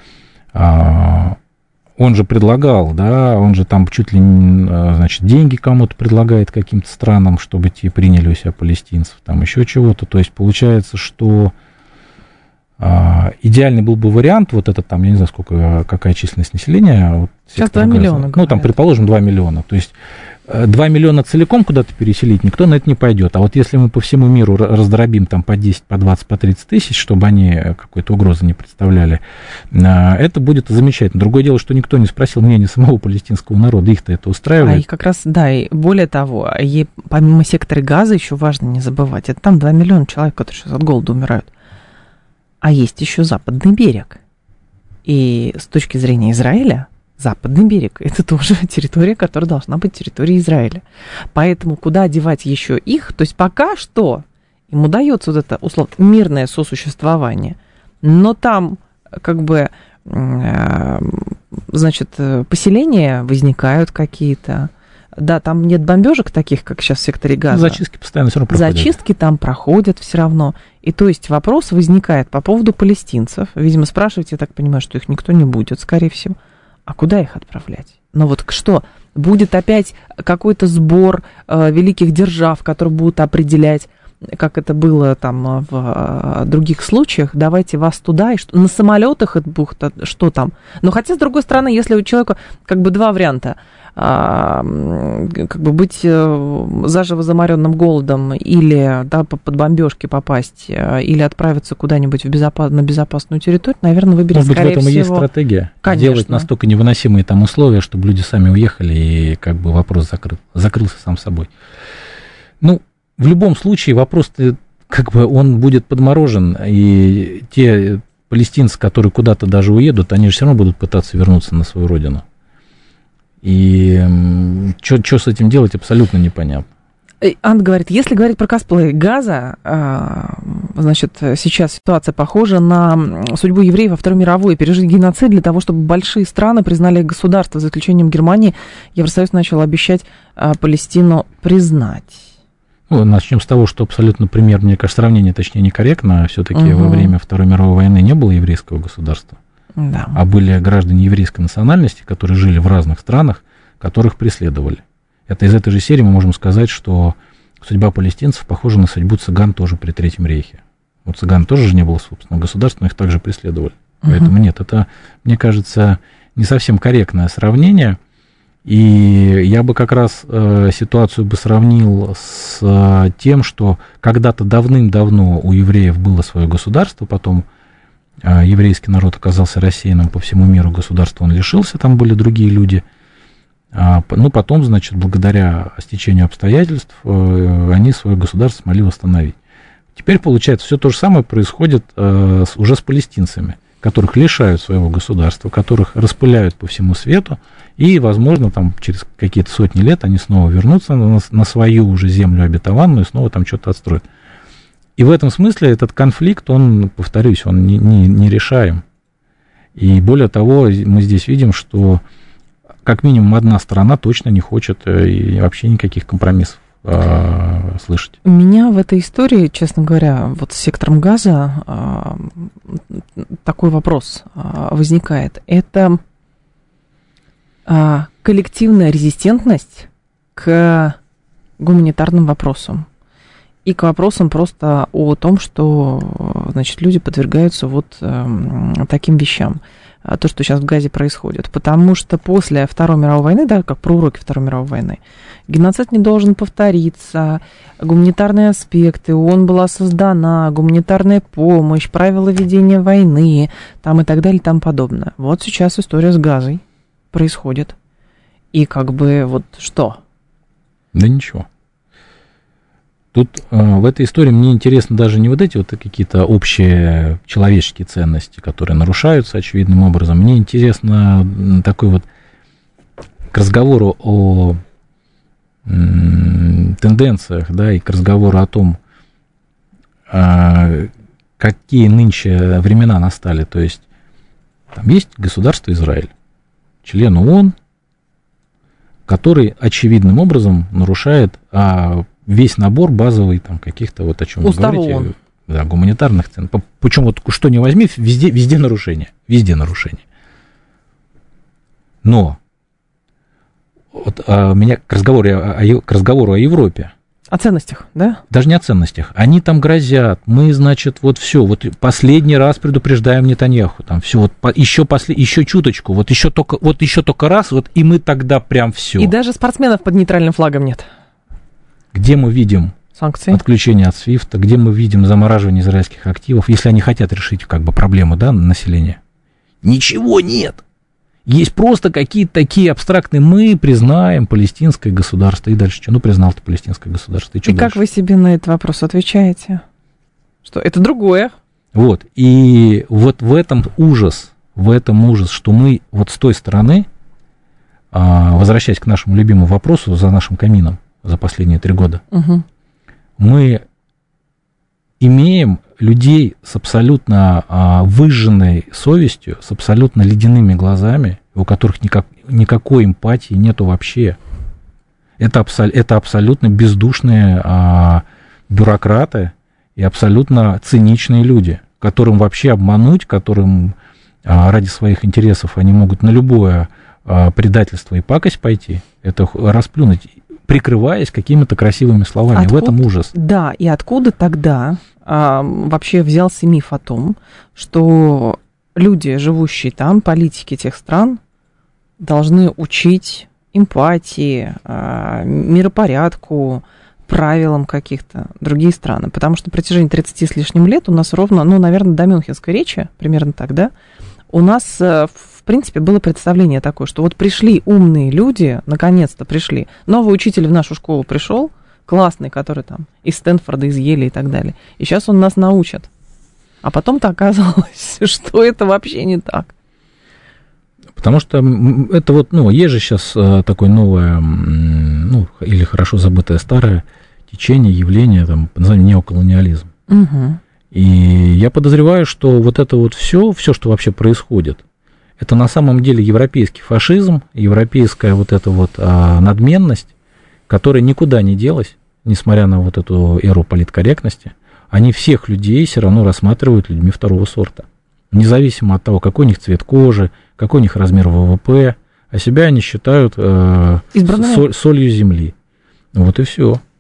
он же предлагал, да, он же там чуть ли, значит, деньги кому-то предлагает каким-то странам, чтобы те приняли у себя палестинцев, там еще чего-то. То есть получается, что а, идеальный был бы вариант, вот этот там, я не знаю, сколько, какая численность населения. Вот, сейчас два миллиона. Ну, там, предположим, два миллиона. То есть два миллиона целиком куда-то переселить никто на это не пойдет. А вот если мы по всему миру раздробим там по десять, по двадцать, по тридцать тысяч, чтобы они какой-то угрозы не представляли, это будет замечательно. Другое дело, что никто не спросил мнения самого палестинского народа, их-то это устраивает. А их как раз, да, и более того, и помимо сектора Газа еще важно не забывать, это там два миллиона человек, которые сейчас от голода умирают. А есть еще западный берег. И с точки зрения Израиля, западный берег — это тоже территория, которая должна быть территорией Израиля. Поэтому куда девать еще их? То есть пока что им удается вот это, условно, мирное сосуществование, но там как бы, значит, поселения возникают какие-то. Да, там нет бомбежек таких, как сейчас в секторе Газа. Зачистки постоянно все равно проходят. Зачистки там проходят все равно. И то есть вопрос возникает по поводу палестинцев. Видимо, спрашивать, я так понимаю, что их никто не будет, скорее всего. А куда их отправлять? Ну вот что? Будет опять какой-то сбор э, великих держав, которые будут определять, как это было там в других случаях, давайте вас туда, и что, на самолетах это бухта, что там. Но хотя, с другой стороны, если у человека как бы два варианта, а, как бы быть заживо заморенным голодом или, да, под бомбежки попасть, или отправиться куда-нибудь в безопас, на безопасную территорию, наверное, выберет, скорее всего. Может быть, в этом и есть стратегия. Конечно. Делать настолько невыносимые там условия, чтобы люди сами уехали, и как бы вопрос закрыл, закрылся сам собой. Ну, в любом случае вопрос, как бы, он будет подморожен, и те палестинцы, которые куда-то даже уедут, они же все равно будут пытаться вернуться на свою родину. И что с этим делать, абсолютно непонятно. Анна говорит, если говорить про косплей Газа, значит, сейчас ситуация похожа на судьбу евреев во Второй мировой. Пережить геноцид для того, чтобы большие страны признали их государство. За исключением Германии, Евросоюз начал обещать Палестину признать. Ну, начнем с того, что абсолютно пример, мне кажется, сравнение, точнее, некорректно. Все-таки угу. во время Второй мировой войны не было еврейского государства, да. а были граждане еврейской национальности, которые жили в разных странах, которых преследовали. Это из этой же серии мы можем сказать, что судьба палестинцев похожа на судьбу цыган тоже при Третьем рейхе. У цыган тоже же не было собственного государства, но их также преследовали. Uh-huh. Поэтому нет, это, мне кажется, не совсем корректное сравнение. И я бы как раз э, ситуацию бы сравнил с э, тем, что когда-то давным-давно у евреев было свое государство, потом э, еврейский народ оказался рассеянным по всему миру, государства он лишился, там были другие люди. А, ну, потом, значит, благодаря стечению обстоятельств э, они свое государство смогли восстановить. Теперь, получается, все то же самое происходит э, с, уже с палестинцами, которых лишают своего государства, которых распыляют по всему свету, и, возможно, там через какие-то сотни лет они снова вернутся на, на свою уже землю обетованную и снова там что-то отстроят. И в этом смысле этот конфликт, он, повторюсь, он не, не, не решаем. И более того, мы здесь видим, что как минимум одна сторона точно не хочет и вообще никаких компромиссов э, слышать. У меня в этой истории, честно говоря, вот с сектором Газа э, такой вопрос э, возникает. Это э, коллективная резистентность к гуманитарным вопросам и к вопросам просто о том, что, значит, люди подвергаются вот э, таким вещам. То, что сейчас в Газе происходит. Потому что после Второй мировой войны, да, как про уроки Второй мировой войны, геноцид не должен повториться, гуманитарные аспекты, ООН была создана, гуманитарная помощь, правила ведения войны, там и так далее, и тому подобное. Вот сейчас история с Газой происходит. И как бы вот что? Да ничего. Тут э, в этой истории мне интересно даже не вот эти вот какие-то общие человеческие ценности, которые нарушаются очевидным образом. Мне интересно такой вот к разговору о м, тенденциях, да, и к разговору о том, э, какие нынче времена настали. То есть там есть государство Израиль, член ООН, который очевидным образом нарушает а, весь набор базовый, там, каких-то, вот о чем вы говорите, да, гуманитарных цен. Причем вот что ни возьми, везде, везде нарушения, везде нарушения. Но вот а, меня к разговору, о, к разговору о Европе. О ценностях, да? Даже не о ценностях. Они там грозят. Мы, значит, вот все. Вот последний раз предупреждаем Нетаньяху. Там все. Вот по, еще, после, еще чуточку. Вот еще, только, вот еще только раз. Вот и мы тогда прям все. И даже спортсменов под нейтральным флагом нет. Где мы видим санкции, отключение от свифта? Где мы видим замораживание израильских активов? Если они хотят решить как бы проблему, да, населения. Ничего нет. Есть просто какие-то такие абстрактные, мы признаем палестинское государство. И дальше что? Ну, признал ты палестинское государство. И, что и дальше? Как вы себе на этот вопрос отвечаете? Что это другое? Вот. И вот в этом ужас, в этом ужас, что мы вот с той стороны, возвращаясь к нашему любимому вопросу за нашим камином за последние три года, угу. мы имеем людей с абсолютно а, выжженной совестью, с абсолютно ледяными глазами, у которых никак, никакой эмпатии нету вообще. Это, абсол, это абсолютно бездушные а, бюрократы и абсолютно циничные люди, которым вообще обмануть, которым а, ради своих интересов они могут на любое а, предательство и пакость пойти, это расплюнуть, прикрываясь какими-то красивыми словами. Откуда, в этом ужас. Да, и откуда тогда а, вообще взялся миф о том, что люди, живущие там, политики тех стран, должны учить эмпатии, а, миропорядку, правилам каких-то другие страны? Потому что на протяжении тридцати с лишним лет у нас ровно, ну, наверное, до Мюнхенской речи, примерно так, да, у нас, в принципе, было представление такое, что вот пришли умные люди, наконец-то пришли, новый учитель в нашу школу пришел, классный, который там из Стэнфорда, из Йеля и так далее, и сейчас он нас научит. А потом-то оказалось, что это вообще не так. Потому что это вот, ну, есть же сейчас такое новое, ну, или хорошо забытое старое течение, явление, там, под названием неоколониализм. Угу. И я подозреваю, что вот это вот все, все, что вообще происходит, это на самом деле европейский фашизм, европейская вот эта вот а, надменность, которая никуда не делась, несмотря на вот эту эру политкорректности. Они всех людей все равно рассматривают людьми второго сорта. Независимо от того, какой у них цвет кожи, какой у них размер ВВП, а себя они считают э, соль, солью земли. Вот и все.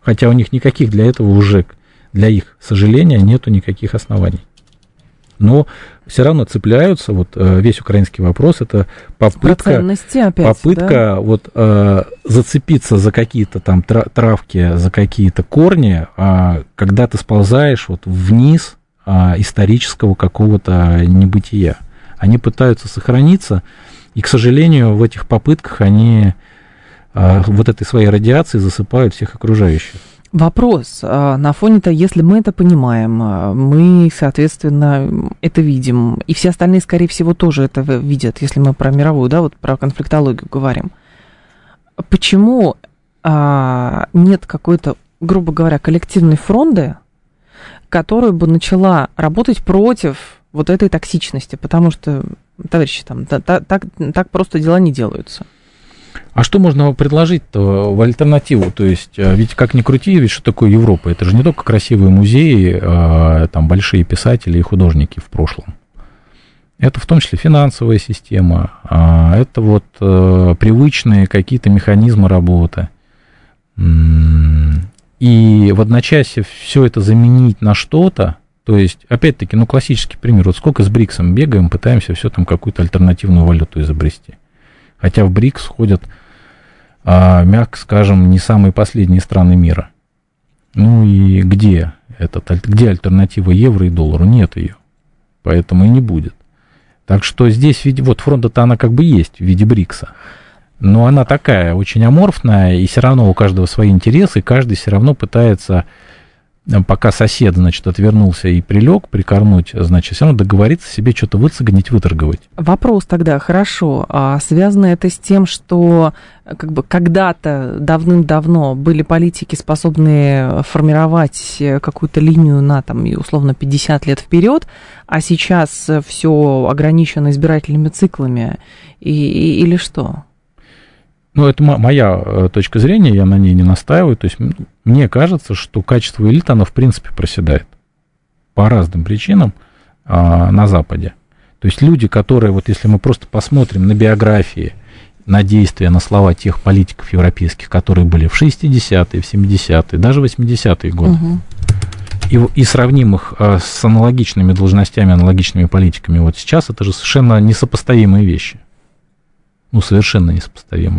Хотя у них никаких для этого уже, для их сожаления, нету никаких оснований. Но все равно цепляются, вот весь украинский вопрос, это попытка, опять, попытка да? вот, э, зацепиться за какие-то там травки, за какие-то корни, а когда ты сползаешь вот вниз а, исторического какого-то небытия. Они пытаются сохраниться, и, к сожалению, в этих попытках они а, вот этой своей радиацией засыпают всех окружающих. Вопрос. На фоне-то, если мы это понимаем, мы, соответственно, это видим, и все остальные, скорее всего, тоже это видят, если мы про мировую, да, вот про конфликтологию говорим. Почему а, нет какой-то, грубо говоря, коллективной фронты, которая бы начала работать против вот этой токсичности? Потому что, товарищи, там, так, так, так просто дела не делаются. А что можно предложить-то в альтернативу? То есть, ведь как ни крути, ведь что такое Европа? Это же не только красивые музеи, там большие писатели и художники в прошлом. Это в том числе финансовая система, это вот привычные какие-то механизмы работы. И в одночасье все это заменить на что-то, то есть, опять-таки, ну, классический пример, вот сколько с БРИКСом бегаем, пытаемся все там какую-то альтернативную валюту изобрести. Хотя в БРИКС входят, а, мягко скажем, не самые последние страны мира. Ну и где, этот, где альтернатива евро и доллару? Нет ее. Поэтому и не будет. Так что здесь, вот фронта-то она как бы есть в виде БРИКСа. Но она такая, очень аморфная, и все равно у каждого свои интересы, и каждый все равно пытается, пока сосед, значит, отвернулся и прилег прикорнуть, значит, все равно договориться себе что-то выцегонить, выторговать. Вопрос тогда, хорошо, а связано это с тем, что как бы когда-то давным-давно были политики, способные формировать какую-то линию на, там, условно, пятьдесят лет вперед, а сейчас все ограничено избирательными циклами, и, и, или что? Ну, это моя точка зрения, я на ней не настаиваю. То есть мне кажется, что качество элиты, оно в принципе проседает по разным причинам а, на Западе. То есть люди, которые, вот если мы просто посмотрим на биографии, на действия, на слова тех политиков европейских, которые были в шестидесятые, в семидесятые, даже восьмидесятые годы, угу. и, и сравним их а, с аналогичными должностями, аналогичными политиками вот сейчас, это же совершенно несопоставимые вещи. Ну, совершенно несопоставимые.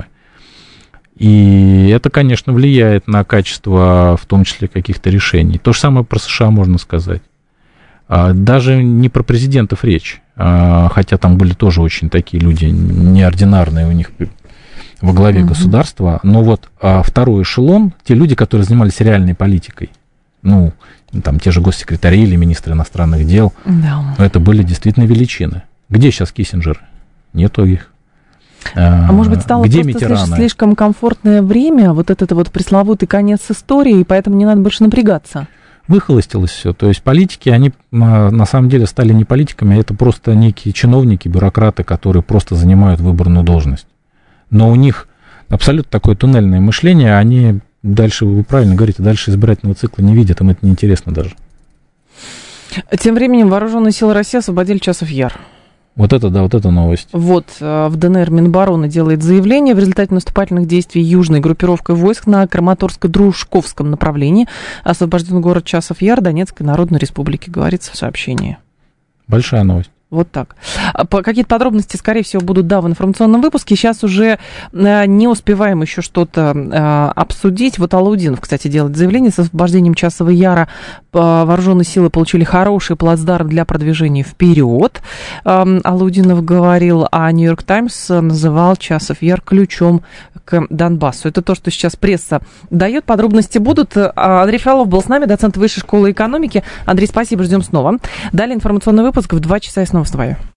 И это, конечно, влияет на качество, в том числе, каких-то решений. То же самое про США можно сказать. Даже не про президентов речь, хотя там были тоже очень такие люди неординарные у них во главе угу. государства, но вот второй эшелон, те люди, которые занимались реальной политикой, ну, там те же госсекретари или министры иностранных дел, да. это были действительно величины. Где сейчас Киссинджер? Нету их. А может быть, стало Где просто слишком, слишком комфортное время, вот этот вот пресловутый конец истории, и поэтому не надо больше напрягаться? Выхолостилось все. То есть политики, они на самом деле стали не политиками, а это просто некие чиновники, бюрократы, которые просто занимают выборную должность. Но у них абсолютно такое туннельное мышление, они дальше, вы правильно говорите, дальше избирательного цикла не видят, им это неинтересно даже. Тем временем вооруженные силы России освободили Часов Яр. Вот это, да, вот это новость. Вот, в ДНР Минобороны делает заявление. В результате наступательных действий южной группировкой войск на Краматорско-Дружковском направлении освобожден город Часов Яр Донецкой Народной Республики, говорится в сообщении. Большая новость. Вот так. Какие-то подробности, скорее всего, будут, да, в информационном выпуске. Сейчас уже не успеваем еще что-то обсудить. Вот Алаудинов, кстати, делает заявление. С освобождением Часова Яра вооруженные силы получили хороший плацдарм для продвижения вперед. Алаудинов говорил, а Нью-Йорк Таймс называл Часов Яр ключом к Донбассу. Это то, что сейчас пресса дает. Подробности будут. Андрей Фролов был с нами, доцент Высшей школы экономики. Андрей, спасибо, ждем снова. Далее информационный выпуск в два часа и снова с тобой.